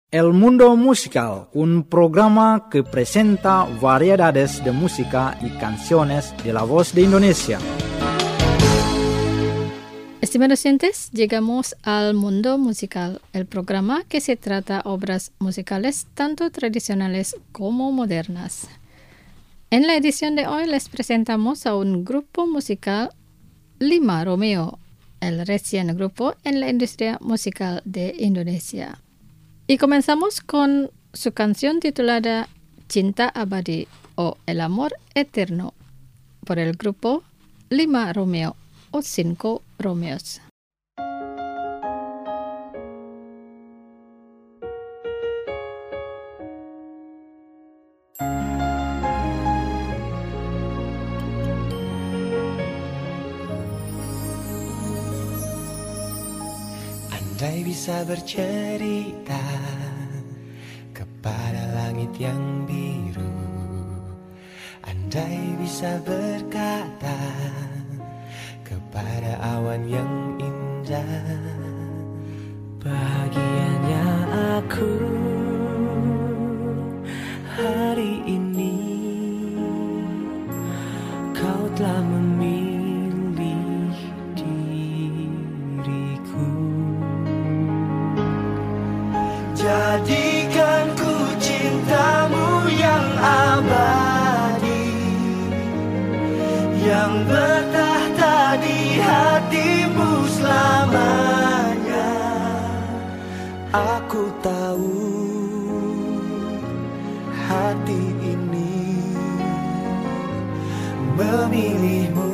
El Mundo Musical, un programa que presenta variedades de música y canciones de la voz de Indonesia. Estimados oyentes, llegamos al Mundo Musical, el programa que se trata obras musicales tanto tradicionales como modernas. En la edición de hoy les presentamos a un grupo musical, Lima Romeo, el recién grupo en la industria musical de Indonesia. Y comenzamos con su canción titulada Cinta Abadi o El Amor Eterno por el grupo Lima Romeo o Cinco Romeos. Andai bisa bercerita kepada langit yang biru, andai bisa berkata kepada awan yang indah, bahagianya aku hari ini, kau telah memilih diriku. Jadikan ku cintamu yang abadi, yang bertahta di hatimu selamanya. Aku tahu hati ini memilihmu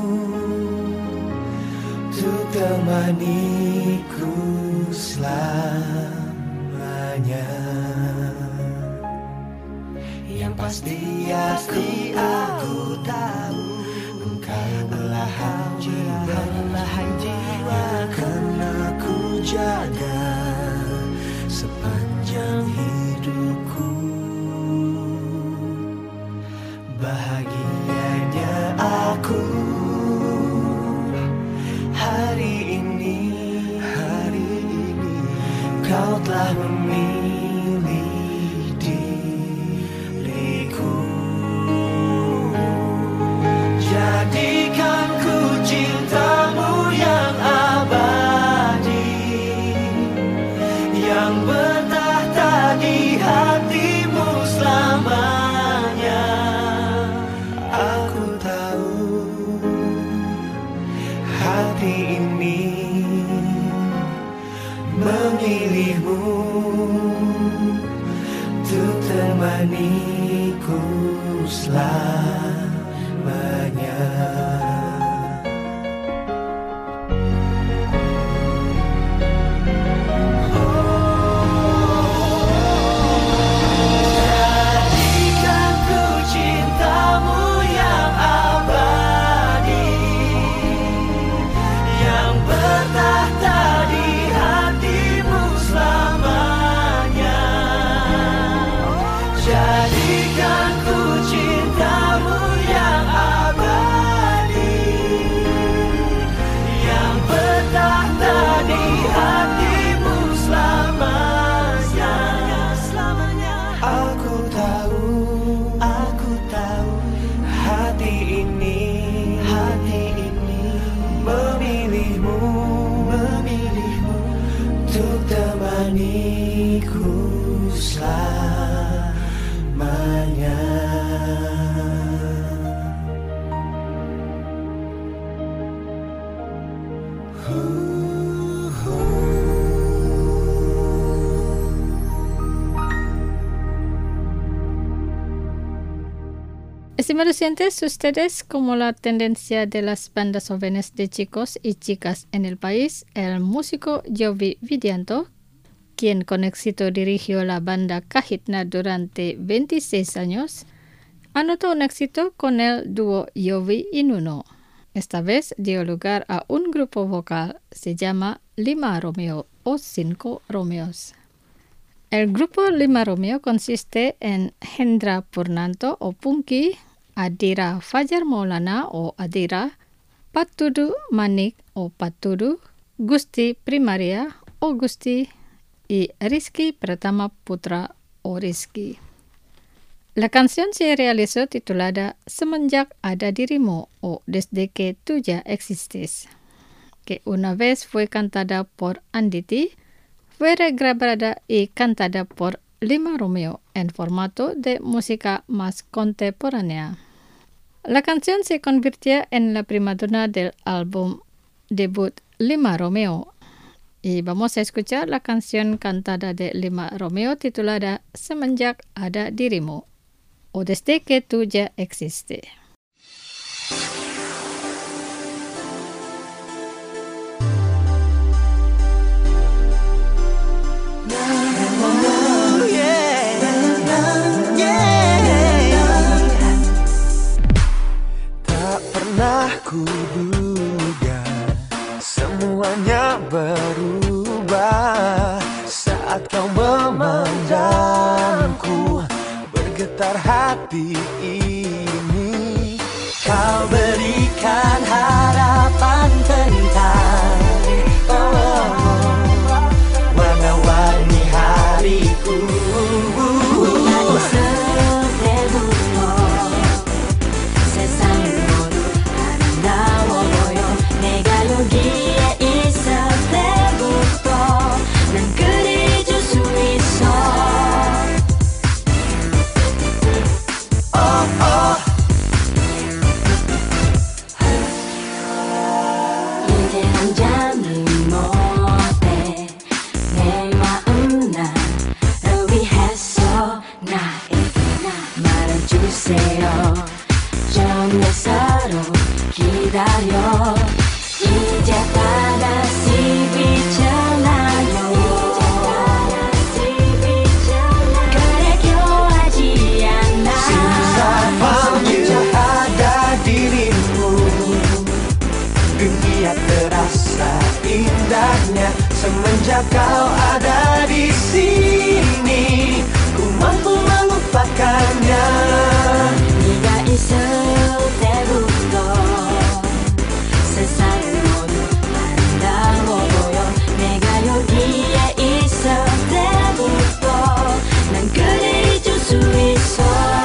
untuk temaniku selamanya. Yang pasti aku tahu engkau belahan jiwa yang akan aku jaga sepanjang hidupku. Bahagianya aku hari ini, kau telah memilih diriku. Jadikan ku cintamu yang abadi, yang bertahta di hatimu selamanya. Aku tahu hati ini memilihmu untuk temaniku selamanya. Jadikan ku cintamu yang abadi, yang bertahta di hatimu selamanya. Jadikan ku cintamu yang abadi, yang bertahta di hatimu selamanya. Aku tahu hati ini memilihmu untuk temaniku selamanya. Estimados oyentes, ustedes como la tendencia de las bandas jóvenes de chicos y chicas en el país, el músico Yovie Widianto, quien con éxito dirigió la banda Kahitna durante 26 años, anotó un éxito con el dúo Yovie y Nuno. Esta vez dio lugar a un grupo vocal, se llama Lima Romeo o Cinco Romeos. El grupo Lima Romeo consiste en Hendra Purnanto o Punky, Adira Fajar Maulana o Adira, Patudu Manik o Patudu, Gusti Primaria o Gusti, y Rizky Pratama Putra o Rizky. La canción se realizó titulada Semenjak Ada Dirimu o Desde que Tú Ya Existes, que una vez fue cantada por Anditi, fue regrabada y cantada por Lima Romeo en formato de música más contemporánea. La canción se convirtió en la primadonna del álbum debut Lima Romeo. Y vamos a escuchar la canción cantada de Lima Romeo titulada Semenjak Ada Dirimu o Desde que Tú Ya Existes. Tak pernah kuduga semuanya berubah saat kau memandangku, bergetar hati ini. Kau berikan harapan tentang warna-warni hariku. Semenjak kau ada di sini, ku mampu melupakannya. 네가 있을 때부터 세상은 모두 아름다워 보여. 내가 여기에 있을 때부터 난 그대 잊을 수 있어.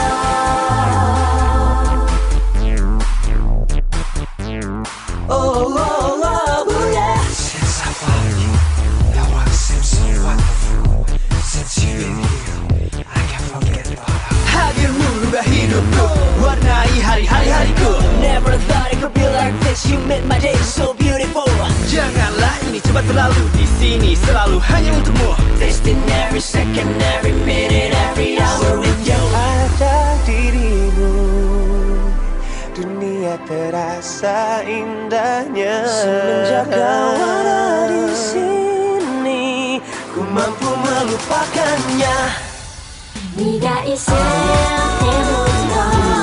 Warnai hari-hariku. Never thought it could be like this. You made my day so beautiful. Janganlah ini cepat berlalu. Di sini selalu hanya untukmu. Tasting every second, every minute, every hour with you. Ada dirimu, dunia terasa indahnya. Semenjak kau ada di sini, ku mampu melupakannya. 네가 있을 때부터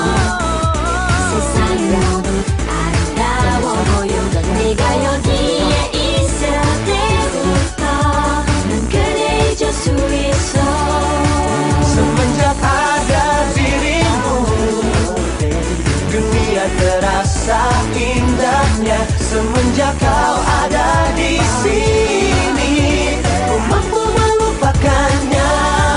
세상이 모두 아름다워 보여. 네가 여기에 있을 때부터 난 그대 잊을 수 있어. Semenjak ada dirimu, dunia terasa indahnya. Semenjak kau ada di sini, ku mampu melupakannya.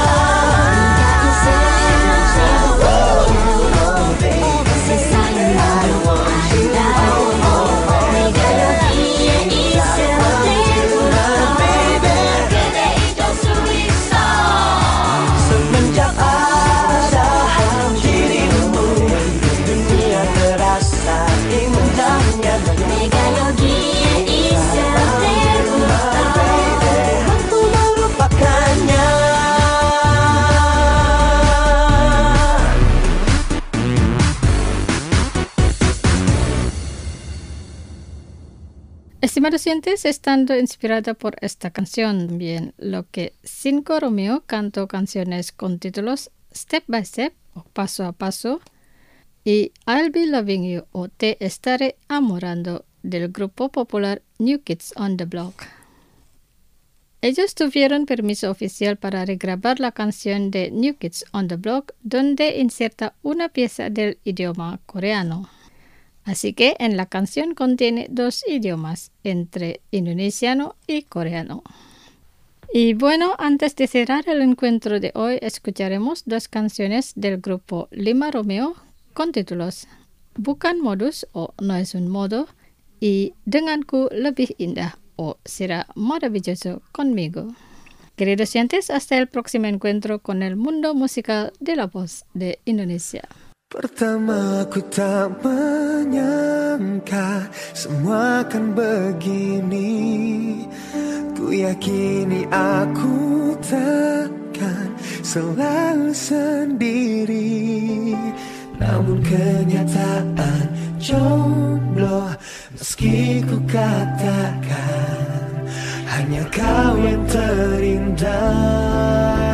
Estimados oyentes, estando inspirada por esta canción, también lo que Cinco Romeo cantó canciones con títulos Step by Step o Paso a Paso y I'll Be Loving You o Te Estaré Amorando del grupo popular New Kids on the Block. Ellos tuvieron permiso oficial para regrabar la canción de New Kids on the Block, donde inserta una pieza del idioma coreano. Así que en la canción contiene dos idiomas, entre indonesiano y coreano. Y bueno, antes de cerrar el encuentro de hoy, escucharemos 2 canciones del grupo Lima Romeo con títulos Bukan Modus o No es un modo y Denganku Lebih Indah o Será Maravilloso Conmigo. Queridos oyentes, hasta el próximo encuentro con el mundo musical de La Voz de Indonesia. Pertama ku tak menyangka semua akan begini. Ku yakini aku takkan selalu sendiri. Namun kenyataan jomblo, meski ku katakan hanya kau yang terindah.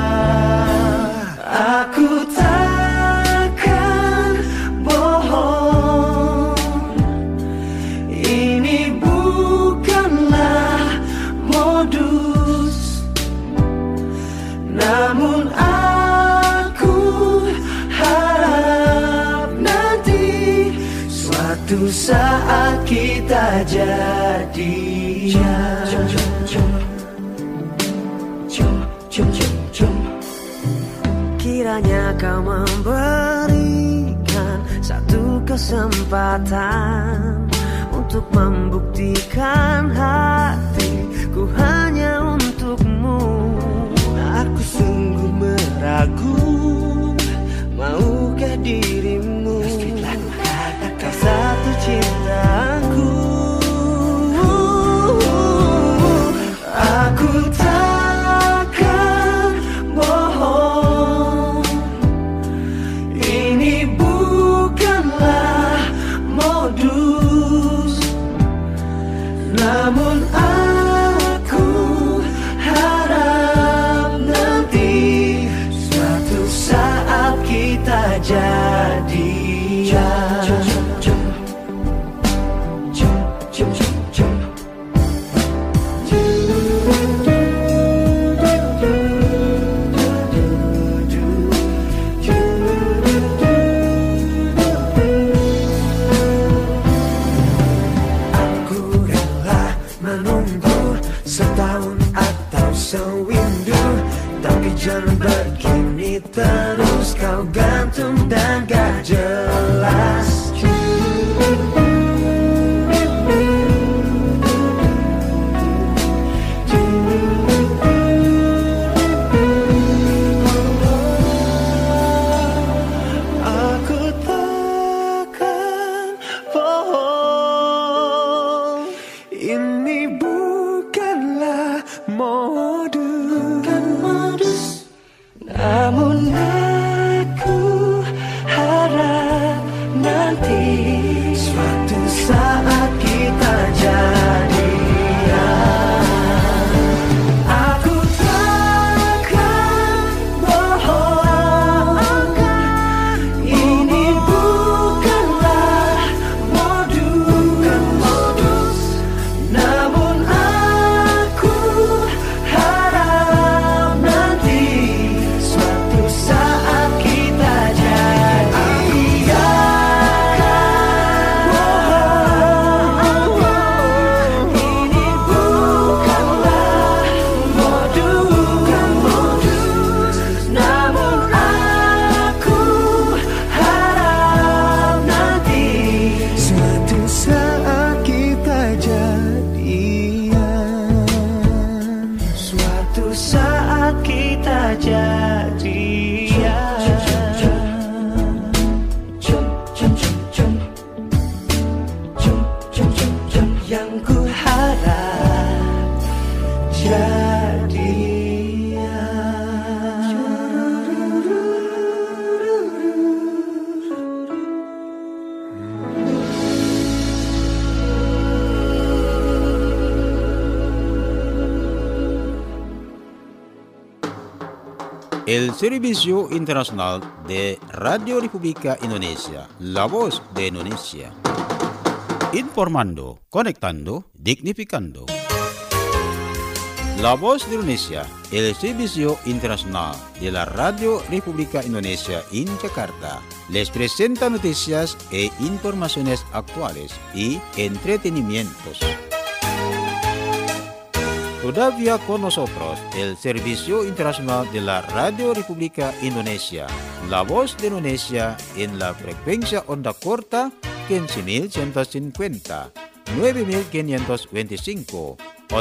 Aku takkan bohong, ini bukanlah modus. Namun aku harap nanti suatu saat kita jadian. Kiranya kau memberikan satu kesempatan untuk membuktikan hatiku hanya untukmu. Aku sungguh meragu, maukah dirimu kau satu cintaku. Aku takkan bohong, ini bukanlah modus. Namun aku harap nanti suatu saat kita jadian. Jangan begini terus, kau gantung dan gak jelas. Aku takkan bohong, ini bukanlah modus. Namun aku harap nanti suatu saat kita jadian. Aku takkan bohong, ini bukanlah modus. Namun aku harap nanti suatu saat kita jadian. Ini bukanlah modus. Namun aku harap nanti suatu saat kita jadian. Suatu saat kita jadian. Yang ku harap jadian. El Servicio Internacional de Radio República Indonesia, La Voz de Indonesia. Informando, conectando, dignificando. La Voz de Indonesia, el Servicio Internacional de la Radio República Indonesia en Jakarta, les presenta noticias e informaciones actuales y entretenimientos. Todavía con nosotros el Servicio Internacional de la Radio República Indonesia, la voz de Indonesia en la frecuencia onda corta 15.150, 9.525,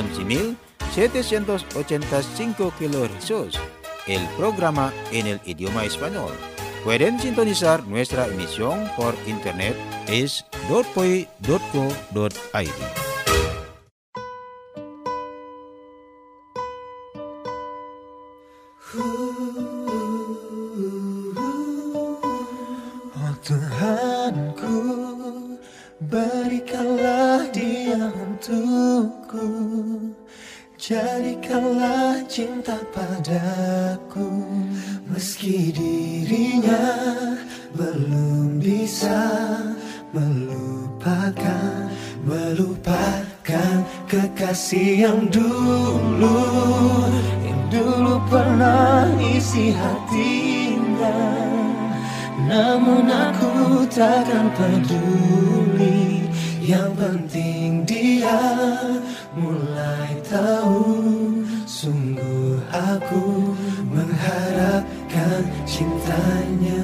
11.785 kHz. El programa en el idioma español. Pueden sintonizar nuestra emisión por internet es .poi.co.id. Oh Tuhanku, berikanlah Dia untukku, jadikanlah cinta padaku, meski dirinya belum bisa melupakan kekasih yang dulu pernah isi hatinya. Namun aku takkan peduli, yang penting dia mulai tahu. Sungguh aku mengharapkan cintanya.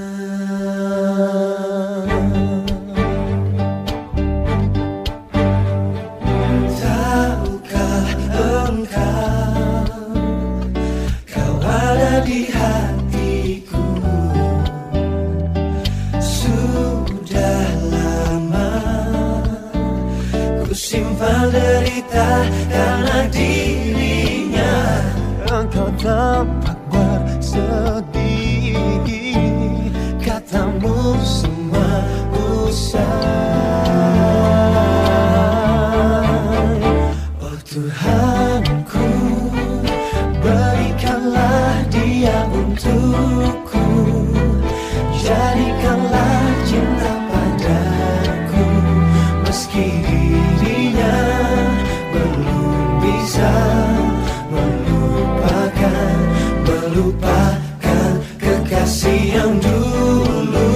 Tahukah engkau, kau ada di hatiku. Sudah lama ku simpan derita karena dirinya. Engkau tampak bersedih, katamu semua usai. Oh Tuhanku, berikanlah Dia untukku, jadikanlah cinta padaku, meski dirinya belum bisa melupakan kekasih yang dulu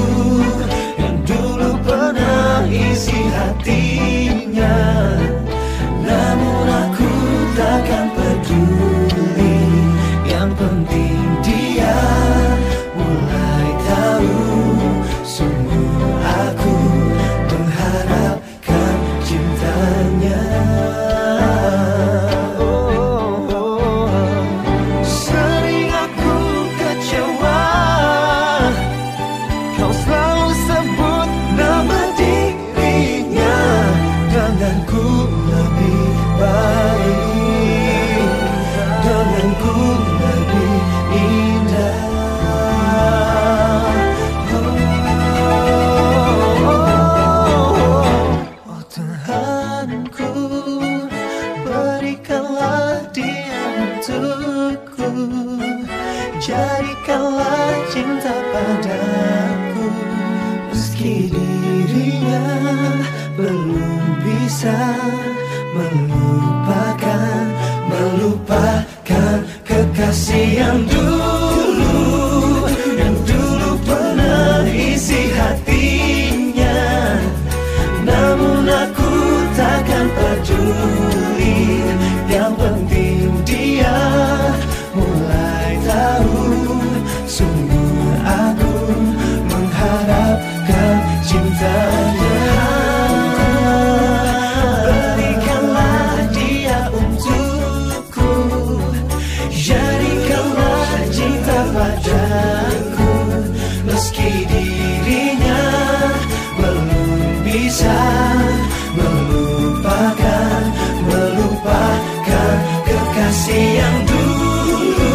pernah isi hatinya. Namun aku takkan peduli, yang penting dia mulai tahu. Sungguh aku mengharapkan cintanya. Sering aku kecewa, kau selalu sebut nama dirinya. Denganku lebih baik, denganku lebih indah. Oh Tuhanku, berikanlah Dia untukku, jadikanlah cinta padaku, meski dirinya belum bisa melupakan kekasih yang dulu pernah isi hatinya. Namun aku takkan peduli, yang penting dia mulai tahu. Sungguh aku mengharapkan cintanya. Berikanlah Dia untukku, jadikanlah cinta padaku, meski dirinya belum bisa melupakan kekasih yang dulu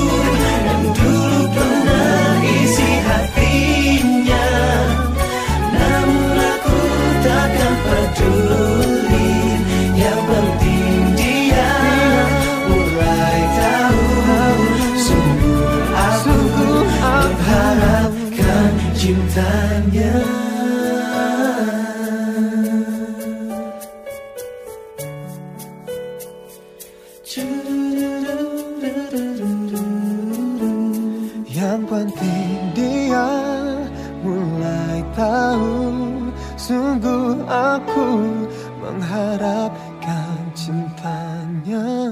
pernah isi hatinya. Namun aku takkan peduli, yang penting dia mulai tahu. Sungguh aku mengharapkan cintanya. Yang penting dia mulai tahu. Sungguh aku mengharapkan cintanya.